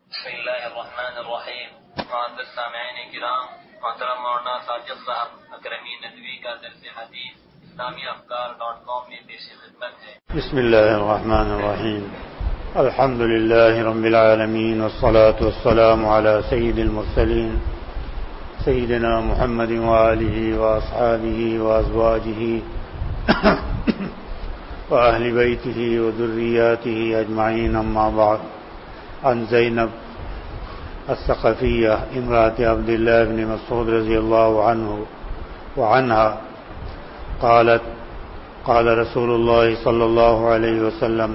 بسم اللہ الرحمن الرحیم. معزز سامعین کرام، محترم مولانا ساجد صاحب اکرمی ندوی کا درس حدیث اسلامیافکار.com میں پیش خدمت ہے. بسم اللہ الرحمن الرحیم. الحمد للہ رب العالمین والصلاة والسلام علی سید المرسلین سیدنا محمد وآلہ واصحابہ وازواجہ وأهل بيته وذرياته أجمعين. أما بعد، عن زينب الثقفية امرأة عبد الله بن مسعود رضي الله عنه وعنها قالت: قال رسول الله صلى الله عليه وسلم: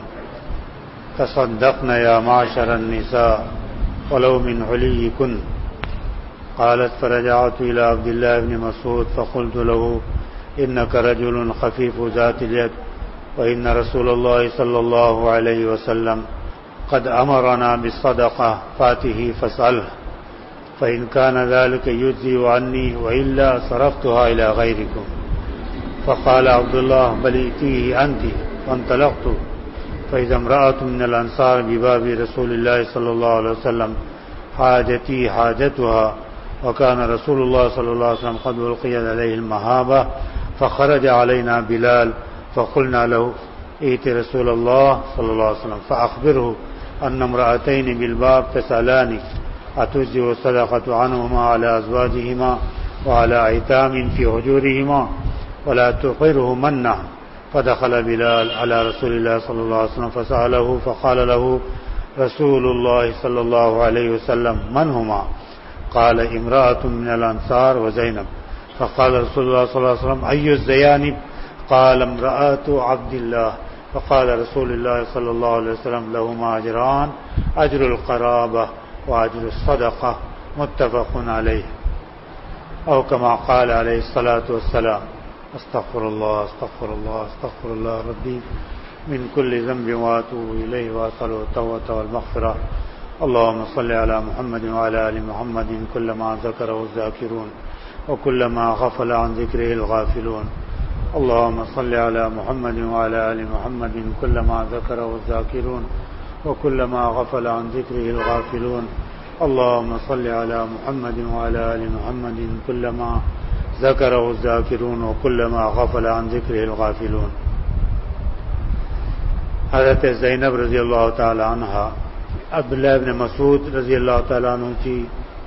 تصدقن يا معشر النساء ولو من عليكن. قالت: فرجعت إلى عبد الله بن مسعود فقلت له: إنك رجل خفيف ذات اليد، وإن رسول الله صلى الله عليه وسلم قد أمرنا بالصدقة فاته فاسأله، فإن كان ذلك يجزي عني، وإلا صرفتها إلى غيركم. فقال عبد الله: بل ائتيه أنت. فانطلقت فإذا امرأة من الأنصار بباب رسول الله صلى الله عليه وسلم حاجتي حاجتها، وكان رسول الله صلى الله عليه وسلم قد ألقيت عليه المهابة، فخرج علينا بلال فقلنا له: ائت رسول الله صلى الله عليه وسلم فأخبره أن امرأتين بالباب تسألانك أتجزئ الصدقة عنهما على أزواجهما وعلى أيتام في حجورهما ولا تقره منه. فدخل بلال على رسول الله صلى الله عليه وسلم فسأله، فقال له رسول الله صلى الله عليه وسلم: من هما؟ قال: امرأة من الأنصار وزينب. فقال رسول الله صلى الله عليه وسلم: أي الزيانب؟ قال: امرأة عبد الله. فقال رسول الله صلى الله عليه وسلم: لهما أجران، أجر القرابة وأجر الصدقة. متفق عليه. أو كما قال عليه الصلاة والسلام: استغفر الله استغفر الله استغفر الله ربي من كل ذنب وأتوب إليه وأسأله التوبة والمغفرة. اللهم صل على محمد وعلى آل محمد كلما ذكره الذاكرون وكلما غفل عن ذكره الغافلون. اللهم صل على محمد وعلى آل محمد كلما ذكره الذاكرون وكلما غفل عن ذكره الغافلون. اللهم صل على محمد وعلى آل محمد كلما ذكره الذاكرون وكلما غفل عن ذكره الغافلون. حضرت زینب رضی اللہ تعالی عنہ عبداللہ ابن مسعود رضی اللہ تعالی عنہ کی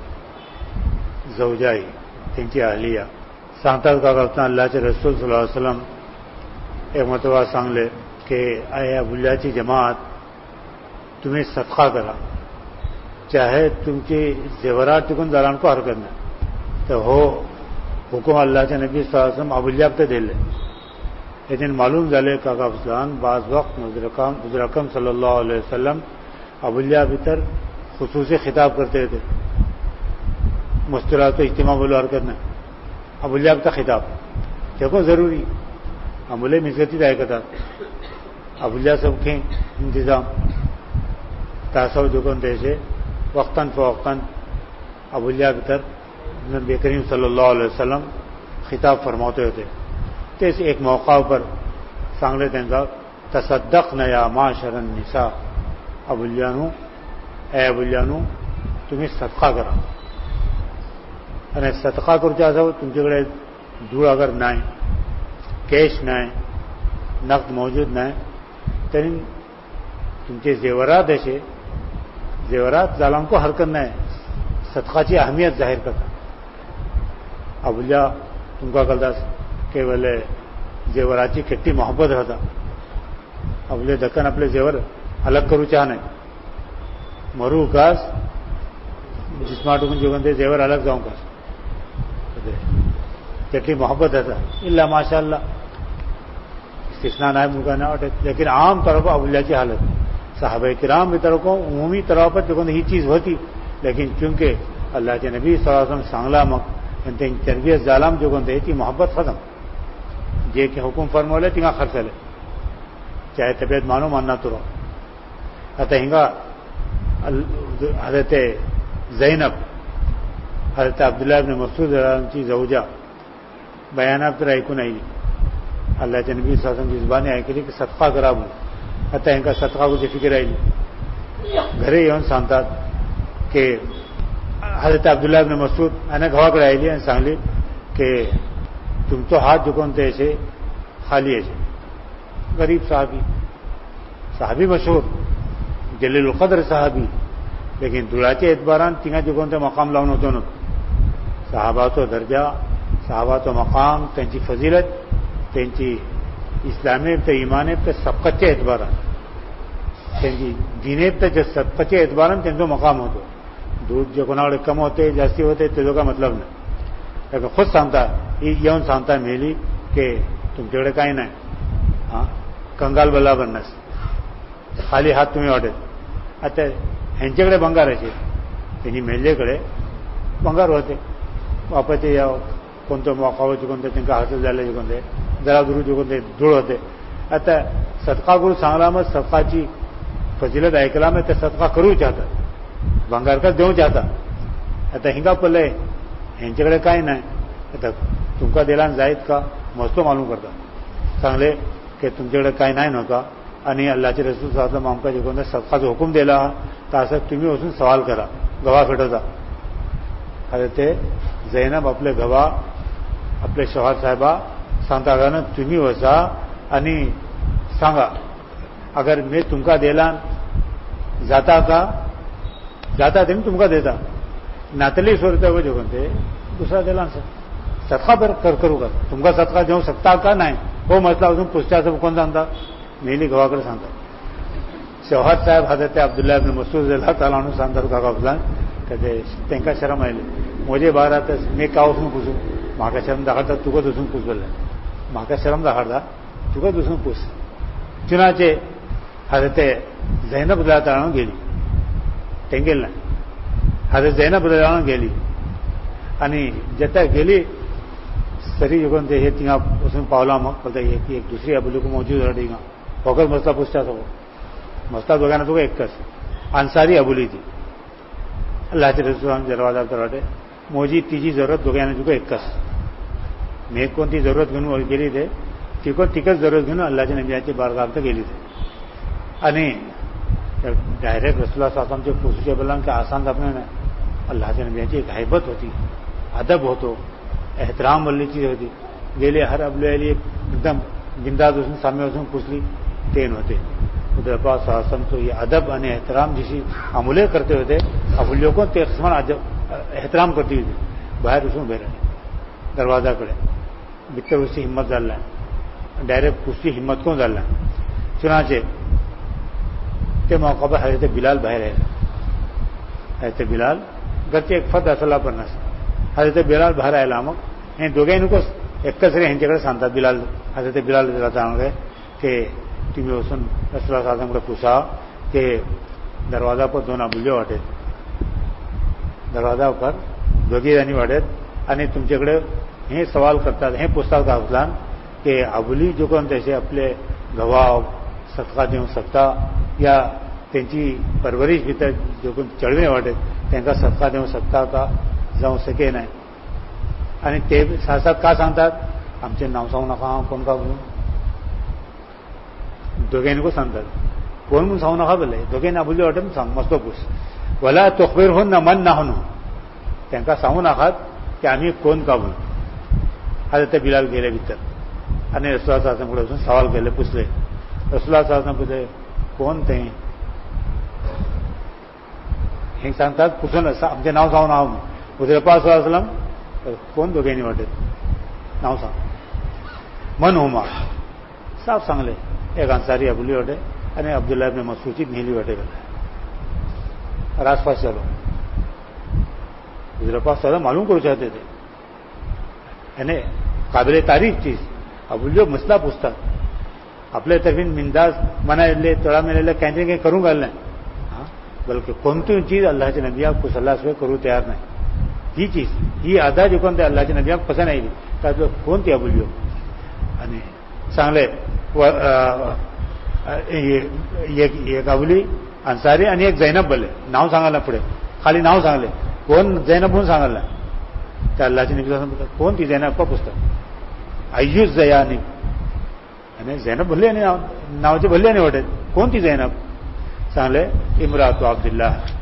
زوجائی त्यांची अहलिया सांगतात का करताना अल्लाहचे रसूल सल्लल्लाहु अलैहि वसल्लम एक मर्तबा सांगले की अय अबुल्लाची जमात तुम्ही सदका करा, चाहे तुमची जेवरात टिकून जालांको हरकत नाही. तर हो हुकुम अल्लाहचे नबी सल्लल्लाहु अलैहि वसल्लम अबुल्ला पे दिले. लेकिन मालूम झाले का अफसान बाज वक्त मुजरकम सल्लल्लाहु अलैहि वसल्लम अबुल्ला भीतर खुसूसी खिताब करते थे. मुस्तरात इज्तिमा बोलो हरकत नाही. अबुल्ला का खिताब देखो जरूरी अबुल्ले मिसगती ऐकतात. अबुल्ला सबके इंतजाम तासव दुकान देशे वक्तन फवक्तन अबुल्ला भीतर नबी करीम सल्लल्लाहु अलैहि वसल्लम खिताब फरमाते होते. तेच एक मौका पर सांगले त्यांचा तसद्दक़न या माशरन निसा. अबुल्लानू ए अबुल्लानू तुम्ही सदका करा. आणि सदका करूचे असो तुमच्याकडे धूळ अगर नाही, कॅश नाही, नगद मौजूद नाही, तरी तुमचे जेवरात असे जेवरात जालांको हरकत नाही. सदकाची अहमियत जाहीर करता. अबुल्ला तुमका कळदास केवळ जेवराची किती मोहब्बत होता. अबुल्ले दक्कन आपले जेवर अलग करूचा नाही. मरू कास जिस्माटून जेवण ते जेवर अलग जाऊं कास કેટલી मोहब्बत હતા. इल्ला माशाअल्लाह इस्तिस्ना नायब मुका ना वाटे. लेकिन आम तौर पर अबुल्लाची हालत साहबा किराम की तरफ को उमूमी तौर पर देखो ही चीज होती. लेकिन चूंकि अल्लाह के नबी सल्लल्लाहु अलैहि वसल्लम सांगला मग त्यांची तरबियत जालाम जो कोणते ती मोहब्बत खत्म. जे के हुकुम फरमावले तिंगा खर्चले, चाहे तबियत मानो मानना तो. आता हिंगा हजरत زینب حضرت عبداللہ ابن مسعود की زوجा बयानात तर ऐकून आली. अल्लाहच्या नबी सल्लल्लाहु अलैहि वसल्लम की जुबानी ऐकली की सदका करा म्हणून. आता ह्यांका सदका कुठे फिकीर आली. घरी येऊन सांगतात की हजरत अब्दुल्ला इब्न मसूद याने घोवाकडे आयली आनी सांगली की तुमचो हात झुकोवन ते अशे खाली अशे गरीब सहाबी मशहूर जलीलुल कद्र सहाबी लेकिन धुळाच्या एतबारान तिंगा झुकोवन ते मकाम लावन वचो न्हू सहाबाचो दर्जा सहाबाचो मकाम त्यांची फजिलत त्यांची इस्लामेब ते इमानेब ते सबकतच्या एतबारान त्यांची दिनेब ते सबकतच्या एतबारान त्यांचो मकाम होतो दूध जे कोणाकडे कम होते जास्ती होते तेजो काय मतलब नाही ताका खुद सांगता येऊन सांगता मेली की तुमच्याकडे काही नाही हां कंगाल बल्लाबर नस खाली हात तुम्ही वाटेल आता ह्यांच्याकडे भंगार असे त्यांनी मेल्लेकडे भंगार होते वापरचे या कोणतं मोकावं चुकून त्यांना हातच जायला चुकून ते जरा गुरु चुकून ते धूळ होते आता सदका गुरु सांगला मग सदकाची फजिलत ऐकला मग ते सदका करू चाहतात भंगार का देऊ चाहतात आता हिंगा पडले ह्यांच्याकडे काय नाही आता तुमका दिला जायत का मस्तो मालूम करता सांगले की तुमच्याकडे काय नाही नव्हता आणि अल्लाचे रसूल साहेब आमका जिकडून सदकाचा हुकूम दिला तर असं तुम्ही वचून सवाल करा गवा फेटवता अरे ते जैनब आपले गवा आपले शवार साहेबा सांगता का तुम्ही वचा आणि सांगा अगर मी तुमका दिला जाता का जाता ते तुमका देता नातली स्वरूपा वो जिकडून ते दुसरा दिला सदका करू का तुमका सदका देऊ शकता का नाही हो मसला अजून पुस्तकाचं कोण सांगता मेली गवाकडे सांगतात शवार साहेब हजरत अब्दुल्ला इब्न मसूद रज़ियल्लाहु ताला अन्हु सांगतात काका फुलान कदे त्यांका शरम आयली म्हजे बारातच मी का वचून पुसू म्हाका शरम दाखडता तुका वचून पुसले म्हाका शरम दाखडता तुका वचून पुस चुनाचे हजरत ज़ैनब रज़ियल्लाहु ताला अन्हु गेली ते गेल ना हजरत ज़ैनब रज़ियल्लाहु अन्हु गेली आणि जेता गेली सरी जुगन ते हे तिंगा वचून पावला मग बोलता एक दुसरी अबुली को मौजूद रहा तिंगा फकत मसला पुसता सगळं मसला दोघांना तुका एकच अन्सारी अबुली ती अल्लाहचे रसूल दरवाजा वाटे मोजी तिची जरूरत दोघांना तुका एकच मी कोणती जरूरत घेऊन गेली ते तिकड तिकच जरूरत घेऊन अल्लाहच्या नबीची बारगाह गेली ते आणि डायरेक्ट रसूलुल्लाह साहबांचे पुसूच्या बोलला की आसान आपण अल्लाहच्या नबीची एक हैबत होती अदब होतो एहतराम वल्लीची होती गेले हर अबली एकदम बिंदास वसून साम्य वसून पुसली ते नव्हते उदरपास आसम तो ये अदब आणि एहतराम जिशी अमुले करते होते अबुलियों को ते समान एहतराम करती होती बाहेर वसून उभे राहिले दरवाजाकडे भितर उसची हिंमत झाला डायरेक्ट पुसची हिंमत कोण झाला चुनाचे ते मौका पर हजरत बिलाल बाहेर आले हजरत बिलाल घरचे एक फद असला पण नस हजरत बिलाल बाहेर आयला मग हे दोघे नको एकच रे ह्यांच्याकडे सांगतात बिलाल हजरत बिलाल सांगले की तुम्ही वसून रसूलुल्लाह साहबांकडे पुसा की दरवाजा पर दोन अबुल्यो वाटेत दरवाजा पर दोघी जणी वाटेत आणि तुमच्याकडे हे सवाल करतात हे पुस्तक दाखवतात की अबुली जो कोण त्याचे आपले गवा सदका देऊ शकता या त्यांची परवरिश भितर जो कोण चळवणे वाटेत त्यांना सदका देऊ शकता का जाऊ शके नाही आणि ते साथ का सांगतात आमचे नाव सांगू नका कोण का म्हणून दोघांनी को सांगतात कोण म्हणून सांगू नका बोलले दोघांनी अबुली वाटेत सांग मस्त पुस वला तोखबीर होऊन ना मन ना होणं त्यांना सांगू नकात की आम्ही कोण का म्हणून हजरत बिलाल गेले भीतर आणि रसूलुल्लाह साहबांकडे बसून सवाल केले पुसले रसूलुल्लाह साहब पुसले कोण ते हे सांगतात पुसून आमचे नाव सांगू नाव उदरपास सल्लम कोण दोघांनी वाटेत नाव सांग मन हुमा साफ सांगले एक अन्सारी अबुली वाटे आणि अब्दुल्ला इब्न मसूदची नेली वाटे गेला राजपास चलो उदरपास सल्लम मालूम करू चाहते थे यानी काबिल तारीफ चीज अबुलियो मसला पूछतात आपल्या तर्फीन मिंदाज मनाले तळा मेलेलं काही काही करून घाल नाही बल्कि कोणती चीज अल्लाहच्या नबी आपको सल्लाशिवाय करू तयार नाही ही चीज ही आधा जो कोणते अल्लाहच्या नबी आप पसंत नाही त्यात कोणती अबुलियो आणि चांगले एक अबुली अन्सारी आणि एक जैनब बोलले नाव सांगायला पुढे खाली नाव सांगले कोण जैनब म्हणून सांगायला त्या अल्लाहच्या नबी कोण ती जैनब का पुस्तक अय्यूज जयानी आणि जैनब भल्ले नावाचे भल्ले नाही वाटत कोण ती जैनब सांगले इमरातु अब्दुल्लाह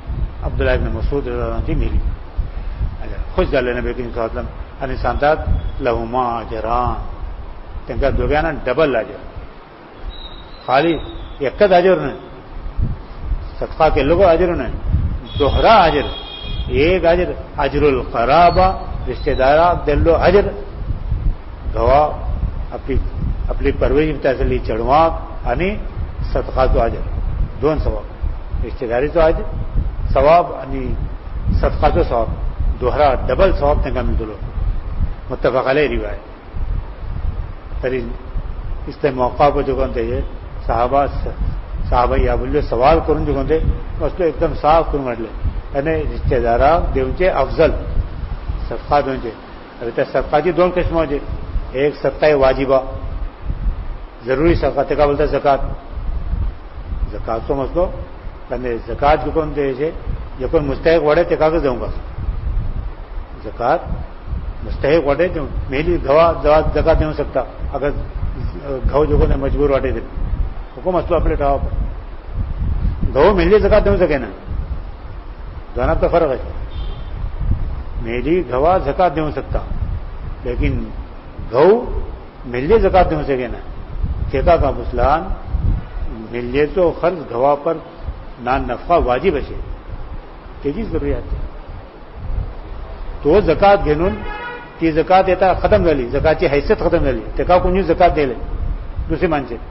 عبداللہ ابن مسعود رضی اللہ عنہ کی ملی خوش ڈالے نبی کریم صلی اللہ علیہ وسلم ان سانتات لہما اجران تن کا دو گیا نا ڈبل اجر خالی یکت اجر نہیں صدقہ کے لوگوں اجر نہیں دوہرا اجر ایک اجر اجر القرابہ رشتے دارا دلو اجر گوا اپنی پرورش تحصیلی چڑھوا یعنی صدقہ تو اجر دون ثواب رشتے داری تو اجر ثواب یعنی صدقہ تو ثواب دوہرا ڈبل ثواب تنگا مل دلو متفق علیہ روایت تری اس طرح موقع کو جو کہتے ہیں صحابہ یا بولے سوال کروں جو کہتے اس کو ایک دم صاف کروں مٹلے یعنی رشتے دارا دیوچے افضل صدقہ دونچے ابھی صدقہ جی دونوں قسم ہو جائے ایک صدقہ واجبہ ضروری صدقہ تکا بولتا ہے زکات زکات تو مسلو یعنی زکات جو کون دے جو کون مستحق وڑے تکا کے دوں گا زکات مستحق وڑے جو میری گوا زکات نہیں ہو سکتا اگر گھو جو کون مجبور واٹے دے کو مسئلہ اپنے ٹھاؤ پر گھو میری زکات نہیں ہو سکے نا دونوں تو فرق ہے میری گوا زکات نہیں ہو سکتا لیکن گھو ملے زکات نہیں ہو سکے نا ٹھیکہ کا مسلان ملے تو خرچ گوا پر نان نفع واجب ہے تیجی ضروریات ہے تو زکات گھنون کی زکات دیتا ختم کر لی زکات کی حیثیت ختم کر لی ٹھیکہ کو زکات دے لے دوسری مان سے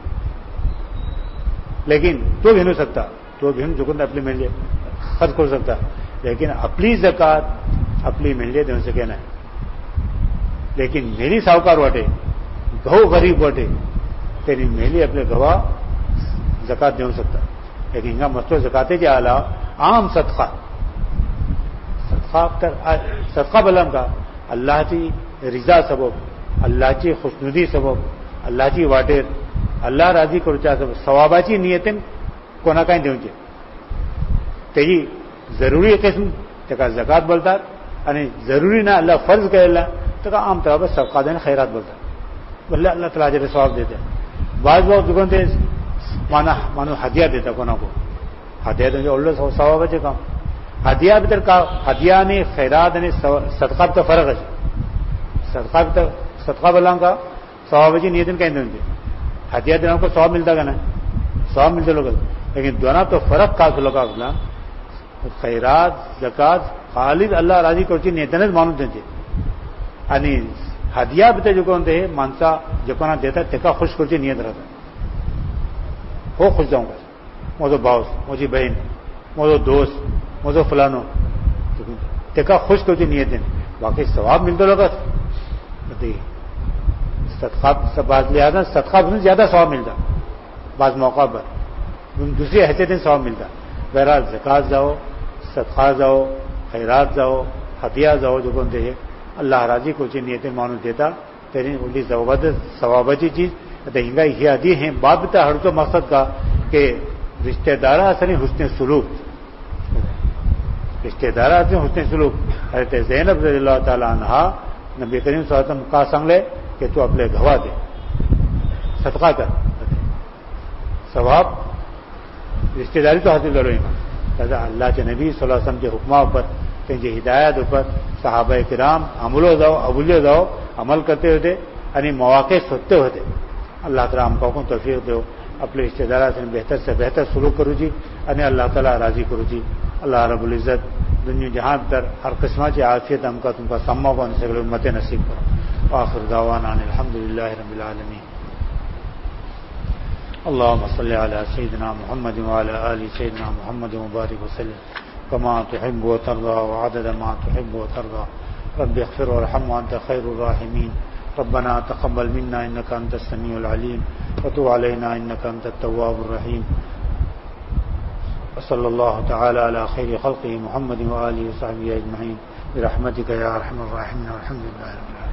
لیکن تو گھنو سکتا تو گھن جکن اپنی مل جائے خرچ کر سکتا لیکن اپنی زکات اپنی مل جائے دے سکے نا لیکن میری ساہوکار وٹے گھو غریب وٹے تیری میلی اپنے گواہ زکات دے سکتا لیکن انگا مستو زکاتے کے علاوہ عام صدقہ صدقہ بلام کا اللہ کی رضا سبب اللہ کی خوشنودی سبب اللہ کی واٹر اللہ راضی کرچا سبب ثواباچی نیتن کونا کہیں دوں چے تیجی ضروری قسم تکا زکات بولتا یعنی ضروری نہ اللہ فرض کرے اللہ تو عام طور پر صدقہ دینا خیرات بولتا بلّہ اللہ تعالیٰ اجر ثواب دیتا بعض بہت دکان دے مانو ہدیہ دیتا کونا کو ہدیہ دیں اللہ ثواب ہے کام ہدیہ بھی کا ہدیہ نہیں خیرات نہیں صدقہ بھی تو فرق ہے صدقہ بلام کا ثواب جی نیتن کہیں دیں ہدیہ دینا کو ثواب ملتا کہ نا ثواب ملتے لوگ لیکن دونوں تو فرق کا لوگ خیرات زکات خالد اللہ راضی کرچی نیتن مانو دیں یعنی ہدیہ بھی جو کون دے مانسا جو کون دیتا تکا خوش کرچی نیت رہتا ہو خوش جاؤں گا موزو باؤس موجی بہن موزو دوست موزو فلانو تکا خوش کرچی نیت دیں باقی ثواب ملتا لوگ صدقہ بعض لہٰذا صدقہ بھی زیادہ ثواب ملتا بعض موقع پر دوسری حیثیت ثواب ملتا بہرحال زکات جاؤ صدقہ جاؤ خیرات جاؤ ہدیہ جاؤ جو کون دے اللہ راضی کو چی نیتیں مانو دیتا تیری الی ثوابتی چیز ہنگا یہ ادی ہیں بات بتا ہر تو مقصد کا کہ رشتہ دارہ اصلی حسن سلوک رشتہ دارہ اصلی حسن سلوک حضرت زینب رضی اللہ تعالیٰ عنہا نبی کریم صلی اللہ علیہ وسلم کا سنگ لے کہ تو اپنے گواہ دے صدقہ کر ثواب رشتہ داری تو حاصل کرو ایمان اللہ کے نبی صلی اللہ علیہ وسلم کے حکمہ پر کہیں ہدایت اوپر صحابہ کرام عمل ہو جاؤ ابولیو جاؤ عمل کرتے ہوتے یعنی مواقع سوچتے ہوتے اللہ تعالیٰ ہم کو توفیق دو اپنے رشتہ دارہ سے بہتر سلوک کرو جی یعنی اللہ تعالیٰ راضی کرو جی اللہ رب العزت دنیا جہاں تر ہر قسم کی عافیت ہم کا تم کا سما کو امت نصیب کرو آخر دعوانا الحمد للہ رب العالمین اللهم صل على سيدنا محمد وعلى آل سيدنا محمد وبارك وسلم كما تحب وترضى وعدد ما تحب وترضى رب اغفر وارحم وأنت خير الراحمين ربنا تقبل منا إنك أنت السميع العليم وتب علينا إنك أنت التواب الرحيم وصلى الله تعالى على خير خلقه محمد وآله وصحبه أجمعين برحمتك يا أرحم الراحمين والحمد لله رب العالمين.